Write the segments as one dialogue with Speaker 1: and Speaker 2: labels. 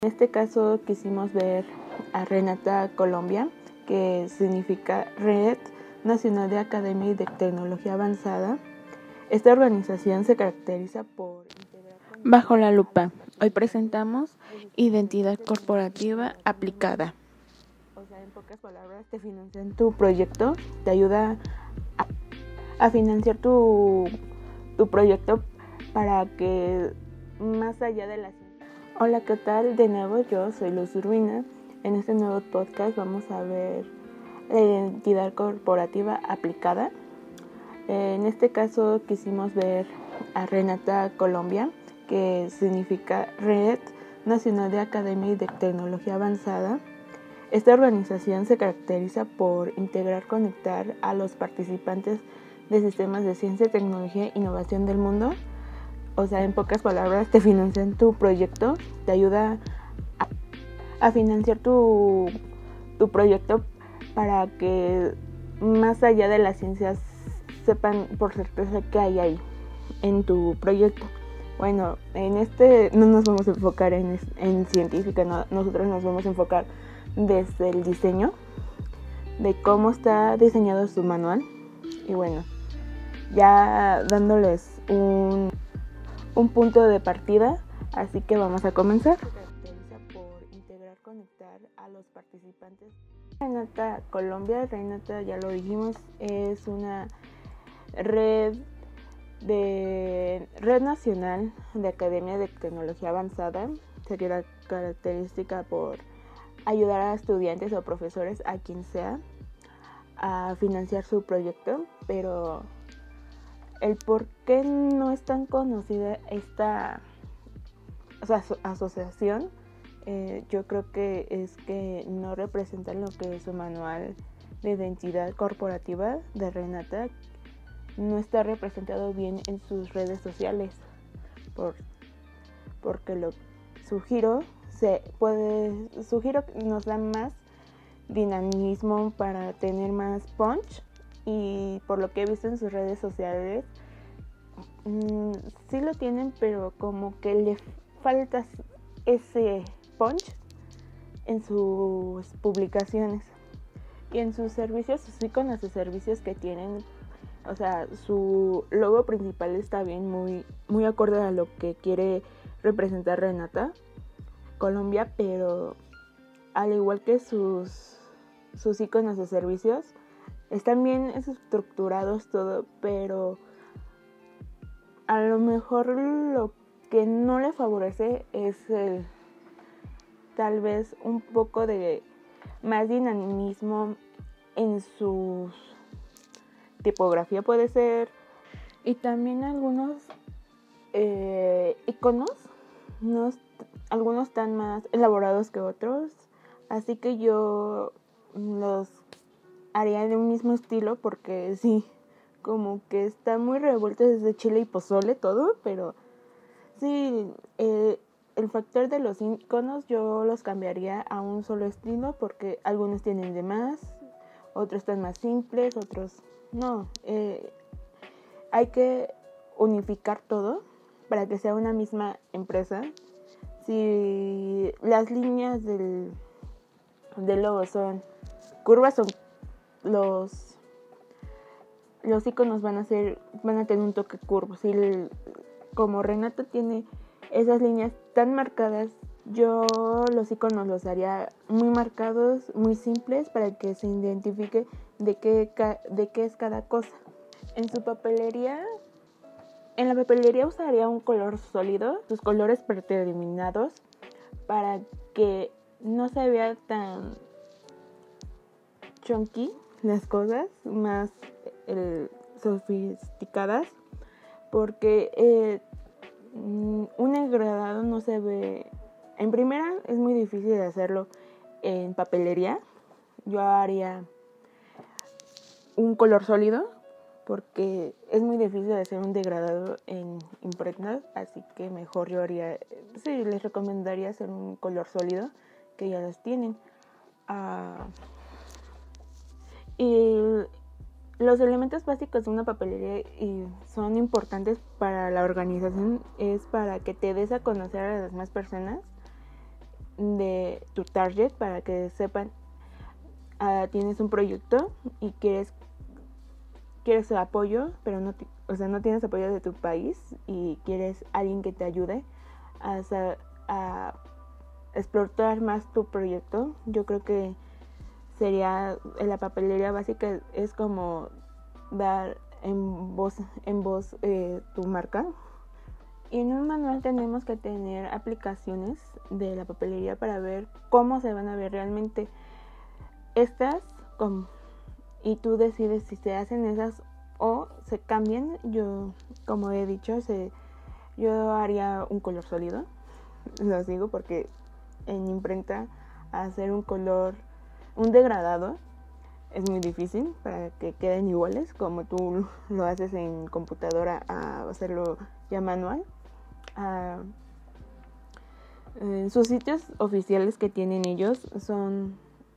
Speaker 1: En este caso quisimos ver a Renata Colombia, que significa Red Nacional de Academia y de Tecnología Avanzada. Esta organización se caracteriza por integrar...
Speaker 2: Bajo la lupa, hoy presentamos Identidad Corporativa Aplicada.
Speaker 1: O sea, en pocas palabras, te financian tu proyecto, te ayuda a financiar tu proyecto para que más allá de la... Hola, ¿qué tal? De nuevo, yo soy Luz Urbina. En este nuevo podcast vamos a ver la identidad corporativa aplicada. En este caso quisimos ver a Renata Colombia, que significa Red Nacional de Academia y de Tecnología Avanzada. Esta organización se caracteriza por integrar, conectar a los participantes de sistemas de ciencia, tecnología e innovación del mundo. O sea, en pocas palabras, te financian tu proyecto, te ayuda a financiar tu proyecto para que más allá de las ciencias sepan por certeza qué hay ahí en tu proyecto. Bueno, en este no nos vamos a enfocar en científica, no, nosotros nos vamos a enfocar desde el diseño, de cómo está diseñado su manual. Y bueno, ya dándoles un punto de partida, así que vamos a comenzar. Se caracteriza por integrar, conectar a los participantes. Renata Colombia, Renata, ya lo dijimos, es una red nacional de Academia de Tecnología Avanzada. Se caracteriza por ayudar a estudiantes o profesores, a quien sea, a financiar su proyecto, pero el por qué no es tan conocida esta asociación, yo creo que es que no representan lo que es su manual de identidad corporativa de Renata. No está representado bien en sus redes sociales, porque su giro nos da más dinamismo para tener más punch. Y por lo que he visto en sus redes sociales, sí lo tienen, pero como que le falta ese punch en sus publicaciones y en sus servicios, sus iconos de servicios que tienen. O sea, su logo principal está bien, muy acorde a lo que quiere representar Renata Colombia, pero al igual que sus iconos de servicios, están bien estructurados todo, pero a lo mejor lo que no le favorece es tal vez un poco de más dinamismo en su tipografía, puede ser, y también algunos iconos, algunos están más elaborados que otros, así que yo los haría de un mismo estilo, porque sí, como que está muy revuelto desde chile y pozole todo, pero sí, el factor de los iconos yo los cambiaría a un solo estilo, porque algunos tienen de más, otros están más simples, otros no. Hay que unificar todo para que sea una misma empresa. Si las líneas del logo son curvas, son los iconos van a tener un toque curvo. Si como Renata tiene esas líneas tan marcadas, yo los iconos los haría muy marcados, muy simples, para que se identifique de qué es cada cosa. En la papelería usaría un color sólido, sus colores predeterminados, para que no se vea tan chunky las cosas, más sofisticadas, porque un engradado no se ve. En primera, es muy difícil de hacerlo en papelería. Yo haría un color sólido, porque es muy difícil de hacer un degradado en impregnados, así que mejor yo haría, sí, les recomendaría hacer un color sólido, que ya los tienen. Y los elementos básicos de una papelería y son importantes para la organización, es para que te des a conocer a las demás personas de tu target para que sepan, tienes un proyecto y quieres apoyo, pero no tienes apoyo de tu país y quieres alguien que te ayude a explotar más tu proyecto. Yo creo que sería la papelería básica, es como dar en voz tu marca. Y en un manual tenemos que tener aplicaciones de la papelería para ver cómo se van a ver realmente estas, y tú decides si se hacen esas o se cambian. Yo, como he dicho, yo haría un color sólido, lo digo porque en imprenta hacer un degradado es muy difícil para que queden iguales como tú lo haces en computadora a hacerlo ya manual. Sus sitios oficiales que tienen ellos son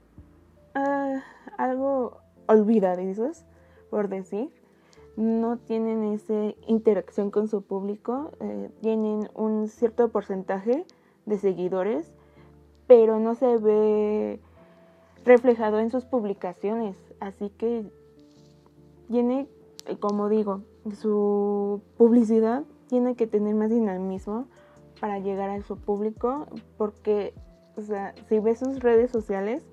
Speaker 1: algo olvidadizos, por decir. No tienen esa interacción con su público, tienen un cierto porcentaje de seguidores, pero no se ve reflejado en sus publicaciones, así que tiene, como digo, su publicidad tiene que tener más dinamismo para llegar a su público, porque, o sea, si ves sus redes sociales,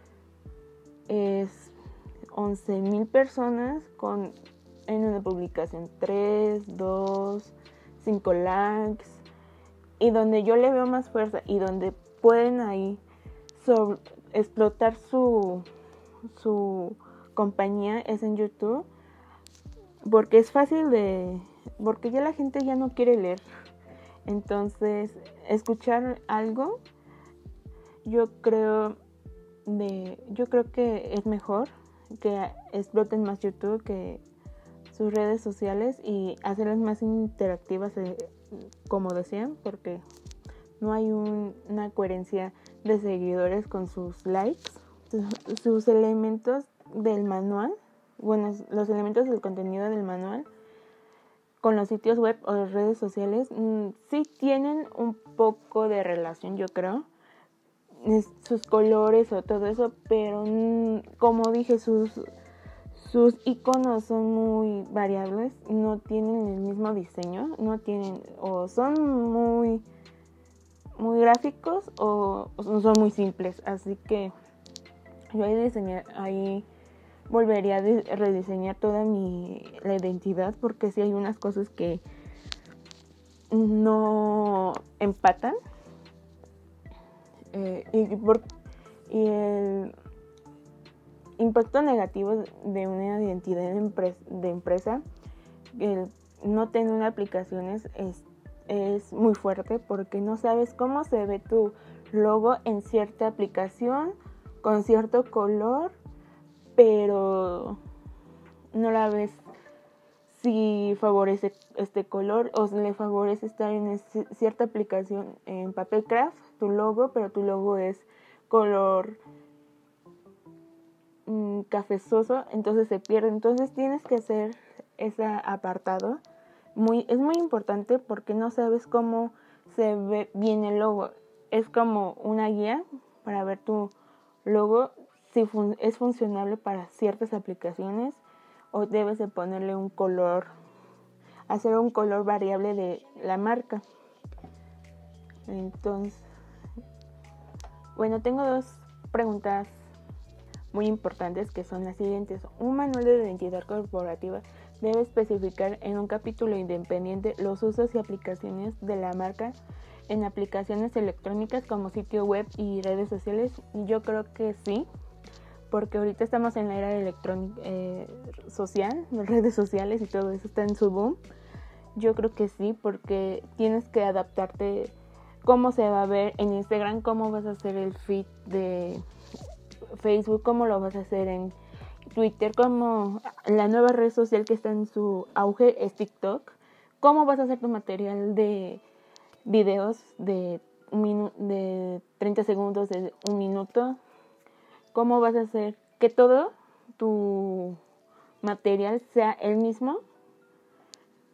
Speaker 1: es 11,000 personas en una publicación 3, 2, 5 likes, y donde yo le veo más fuerza y donde pueden ahí explotar su compañía es en YouTube, porque es fácil porque ya la gente ya no quiere leer. Entonces, escuchar algo, yo creo que es mejor que exploten más YouTube que sus redes sociales y hacerlas más interactivas, como decían, porque no hay una coherencia de seguidores con sus likes. Sus elementos del manual, los elementos del contenido del manual con los sitios web o las redes sociales sí tienen un poco de relación, yo creo, sus colores o todo eso, pero como dije, sus iconos son muy variables, no tienen el mismo diseño, o son muy muy gráficos o son muy simples, así que yo ahí volvería a rediseñar toda la identidad, porque sí hay unas cosas que no empatan, y el impacto negativo de una identidad de empresa, el no tener aplicaciones es muy fuerte, porque no sabes cómo se ve tu logo en cierta aplicación con cierto color, pero no la ves si favorece este color o si le favorece estar en cierta aplicación en Papercraft, tu logo, pero tu logo es color cafezoso, entonces se pierde. Entonces tienes que hacer ese apartado. Es muy importante, porque no sabes cómo se ve bien el logo. Es como una guía para ver tu logo, si es funcionable para ciertas aplicaciones, o debes de ponerle un color, hacer un color variable de la marca. Entonces, bueno, tengo 2 preguntas muy importantes, que son las siguientes. Un manual de identidad corporativa debe especificar en un capítulo independiente los usos y aplicaciones de la marca en aplicaciones electrónicas como sitio web y redes sociales. Yo creo que sí, porque ahorita estamos en la era electrónica, social, las redes sociales y todo eso está en su boom. Yo creo que sí, porque tienes que adaptarte cómo se va a ver en Instagram, cómo vas a hacer el feed de Facebook, cómo lo vas a hacer en Twitter, como la nueva red social que está en su auge es TikTok, cómo vas a hacer tu material de videos de 30 segundos, de 1 minuto, cómo vas a hacer que todo tu material sea el mismo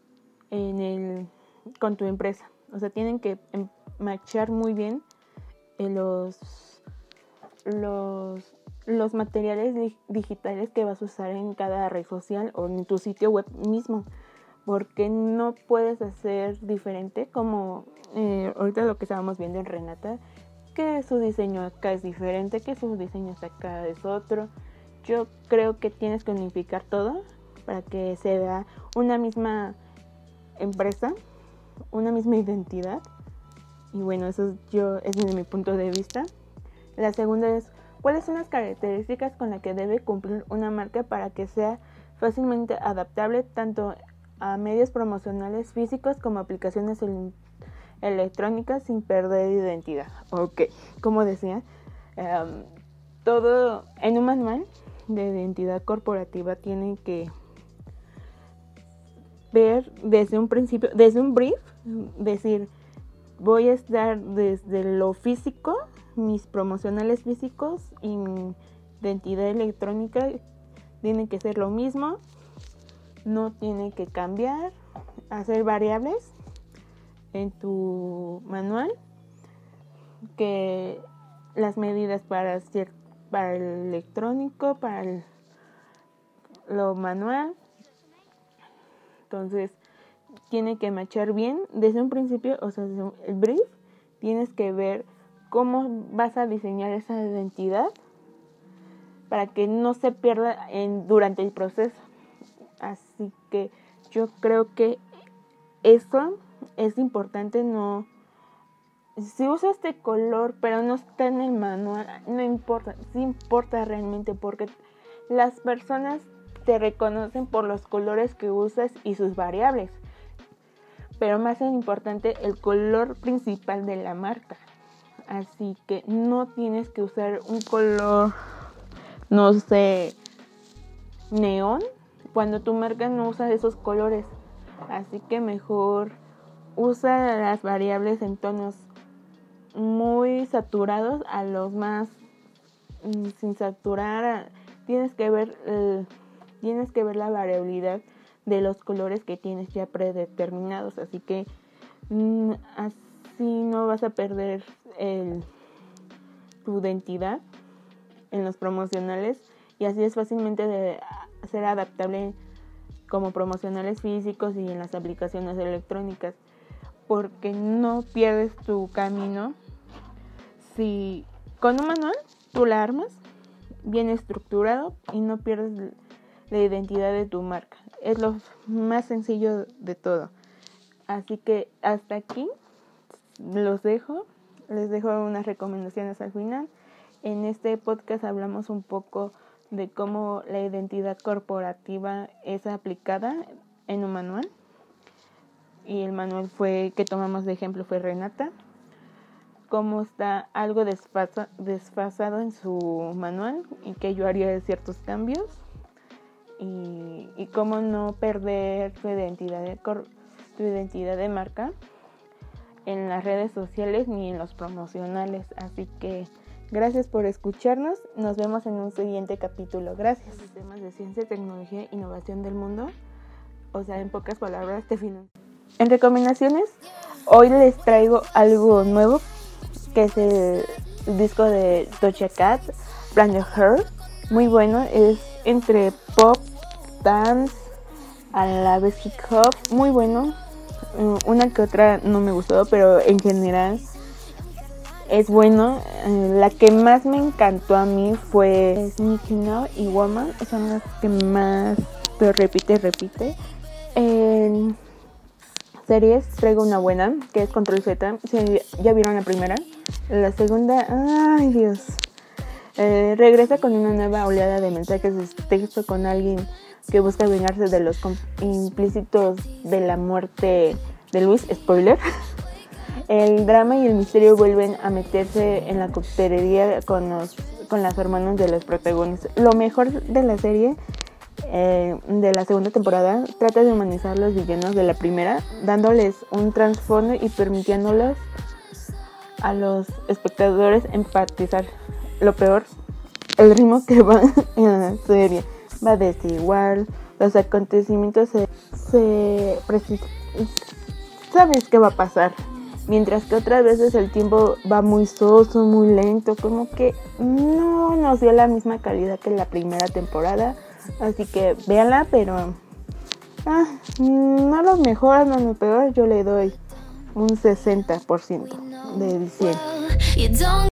Speaker 1: con tu empresa. O sea, tienen que matchar muy bien los materiales digitales que vas a usar en cada red social o en tu sitio web mismo, porque no puedes hacer diferente como ahorita lo que estábamos viendo en Renata, que su diseño acá es diferente, que su diseño acá es otro. Yo creo que tienes que unificar todo para que se vea una misma empresa, una misma identidad. Y bueno, eso es desde mi punto de vista. La segunda es, ¿cuáles son las características con las que debe cumplir una marca para que sea fácilmente adaptable tanto a medios promocionales físicos como aplicaciones electrónicas sin perder identidad? Ok, como decía, todo en un manual de identidad corporativa tienen que ver desde un principio, desde un brief, decir, voy a estar desde lo físico, mis promocionales físicos y mi identidad electrónica tienen que ser lo mismo, no tiene que cambiar, hacer variables en tu manual, que las medidas para el electrónico, para lo manual, entonces tiene que matchar bien desde un principio, o sea, desde el brief, tienes que ver cómo vas a diseñar esa identidad para que no se pierda durante el proceso. Así que yo creo que eso es importante. No, si usa este color pero no está en el manual, no importa, sí importa realmente, porque las personas te reconocen por los colores que usas y sus variables, pero más es importante el color principal de la marca. Así que no tienes que usar un color, no sé, neón, cuando tu marca no usa esos colores. Así que mejor usa las variables en tonos muy saturados a los más sin saturar. Tienes que ver la variabilidad de los colores que tienes ya predeterminados. Así que así no vas a perder tu identidad en los promocionales, y así es fácilmente de ser adaptable como promocionales físicos y en las aplicaciones electrónicas, porque no pierdes tu camino. Si con un manual tú la armas bien estructurado y no pierdes la identidad de tu marca, es lo más sencillo de todo. Así que hasta aquí les dejo unas recomendaciones al final. En este podcast hablamos un poco de cómo la identidad corporativa es aplicada en un manual, y el manual que tomamos de ejemplo fue Renata, cómo está algo desfasado en su manual y que yo haría ciertos cambios, y cómo no perder tu identidad de marca en las redes sociales ni en los promocionales. Así que gracias por escucharnos. Nos vemos en un siguiente capítulo. Gracias. Sistemas de ciencia, tecnología e innovación del mundo. O sea, en pocas palabras, te financian. En recomendaciones, hoy les traigo algo nuevo, que es el disco de Doja Cat, Planet Her. Muy bueno, es entre pop, dance, a la vez hip hop. Muy bueno. Una que otra no me gustó, pero en general es bueno. La que más me encantó a mí fue Sneaky Now y Woman. Son las que más pero repite. En series traigo una buena, que es Control Z. ¿Ya vieron la primera? La segunda, ay Dios, regresa con una nueva oleada de mensajes de texto con alguien que busca vengarse de los implícitos de la muerte de Luis. Spoiler. El drama y el misterio vuelven a meterse en la coctelería con las hermanas de los protagonistas. Lo mejor de la serie, de la segunda temporada, trata de humanizar a los villanos de la primera, dándoles un trasfondo y permitiéndolos a los espectadores empatizar. Lo peor, el ritmo que va en la serie va desigual, los acontecimientos sabes qué va a pasar, mientras que otras veces el tiempo va muy soso, muy lento, como que no nos dio la misma calidad que la primera temporada. Así que véanla, pero no lo mejor, no lo peor, yo le doy un 60% de 100.